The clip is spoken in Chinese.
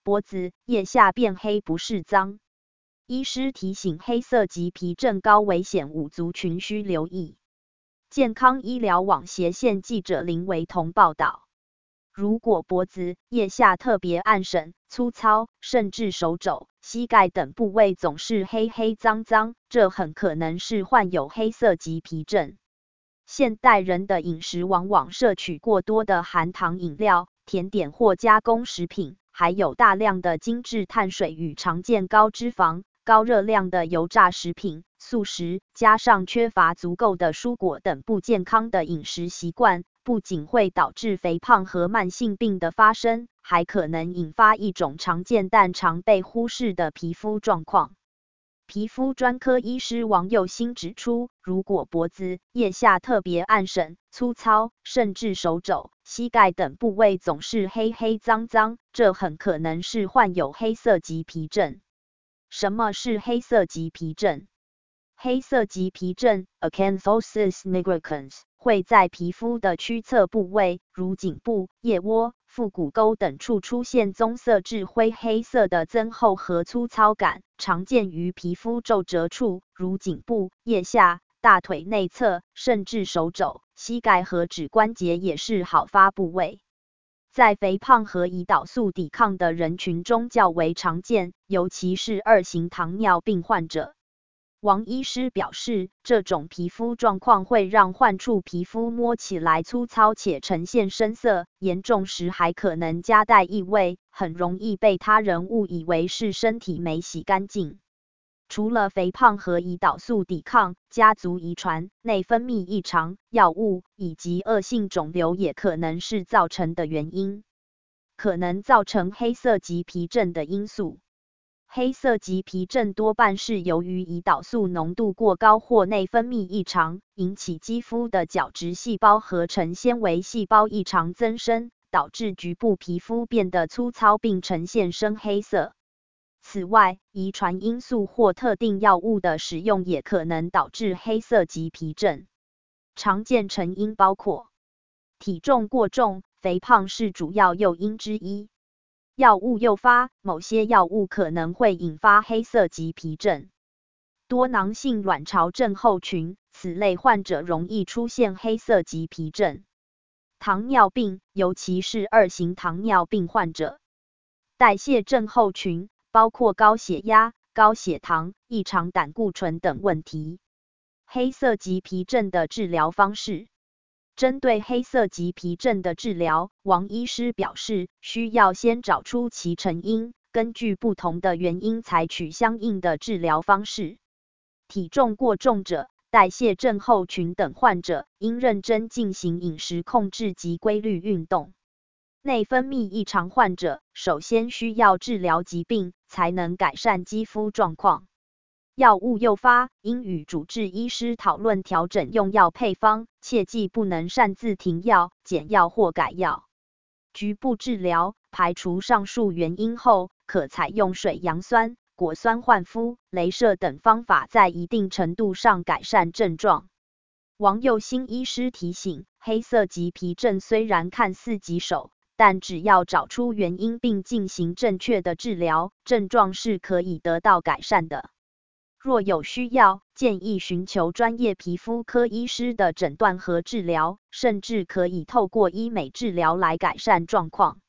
脖子、腋下变黑不是脏。医师提醒，黑色棘皮症高危险5族群需留意。健康医疗网斜线记者林维彤报道。如果脖子、腋下特别暗沉、粗糙，甚至手肘、膝盖等部位总是黑黑脏脏，这很可能是患有黑色棘皮症。现代人的饮食往往摄取过多的含糖饮料、甜点或加工食品，还有大量的精致碳水与常见高脂肪、高热量的油炸食品、素食，加上缺乏足够的蔬果等不健康的饮食习惯，不仅会导致肥胖和慢性病的发生，还可能引发一种常见但常被忽视的皮肤状况。皮肤专科医师王佑新指出，如果脖子、腋下特别暗沉、粗糙，甚至手肘、膝盖等部位总是黑黑脏脏，这很可能是患有黑色棘皮症。什么是黑色棘皮症？黑色棘皮症 （Acanthosis nigricans） 会在皮肤的屈侧部位，如颈部、腋窝、腹股沟等处出现棕色至灰黑色的增厚和粗糙感，常见于皮肤皱褶处，如颈部、腋下、大腿内侧，甚至手肘、膝盖和指关节也是好发部位。在肥胖和胰岛素抵抗的人群中较为常见，尤其是2型糖尿病患者。王医师表示，这种皮肤状况会让患处皮肤摸起来粗糙且呈现深色，严重时还可能夹带异味，很容易被他人误以为是身体没洗干净。除了肥胖和胰岛素抵抗，家族遗传、内分泌异常、药物以及恶性肿瘤也可能是造成的原因。可能造成黑色棘皮症的因素。黑色棘皮症多半是由于胰岛素浓度过高或内分泌异常，引起肌肤的角质细胞合成纤维细胞异常增生，导致局部皮肤变得粗糙并呈现深黑色。此外，遗传因素或特定药物的使用也可能导致黑色棘皮症。常见成因包括体重过重、肥胖是主要诱因之一。药物诱发，某些药物可能会引发黑色棘皮症。多囊性卵巢症候群，此类患者容易出现黑色棘皮症。糖尿病，尤其是2型糖尿病患者。代谢症候群，包括高血压、高血糖、异常胆固醇等问题。黑色棘皮症的治疗方式。针对黑色棘皮症的治疗，王医师表示，需要先找出其成因，根据不同的原因采取相应的治疗方式。体重过重者、代谢症候群等患者，应认真进行饮食控制及规律运动。内分泌异常患者，首先需要治疗疾病，才能改善肌肤状况。药物诱发，应与主治医师讨论调整用药配方，切记不能擅自停药、减药或改药。局部治疗，排除上述原因后，可采用水杨酸、果酸焕肤、雷射等方法，在一定程度上改善症状。王佑新医师提醒，黑色棘皮症虽然看似棘手，但只要找出原因并进行正确的治疗，症状是可以得到改善的。若有需要，建议寻求专业皮肤科医师的诊断和治疗，甚至可以透过医美治疗来改善状况。